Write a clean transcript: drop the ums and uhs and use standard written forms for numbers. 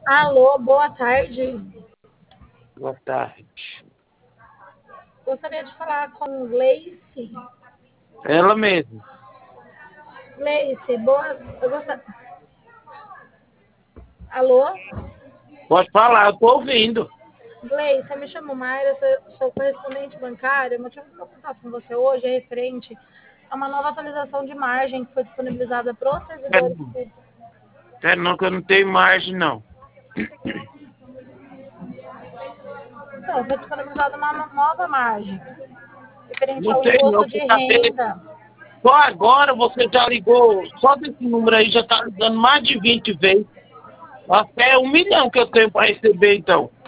Alô, boa tarde. Boa tarde. Gostaria de falar com Gleice. Ela mesmo. Gleice, Alô? Pode falar, eu tô ouvindo. Gleice, eu me chamo Mayra, sou correspondente bancária. O motivo do meu contato com você hoje é referente a uma nova atualização de margem que foi disponibilizada para os servidores públicos. Não, que eu não tenho margem, não. Então, foi disponibilizada uma nova margem referente Não ao tem, não. imposto de renda. Só agora você já ligou, só desse número aí já tá ligando mais de 20 vezes. Até 1 milhão que eu tenho para receber, então.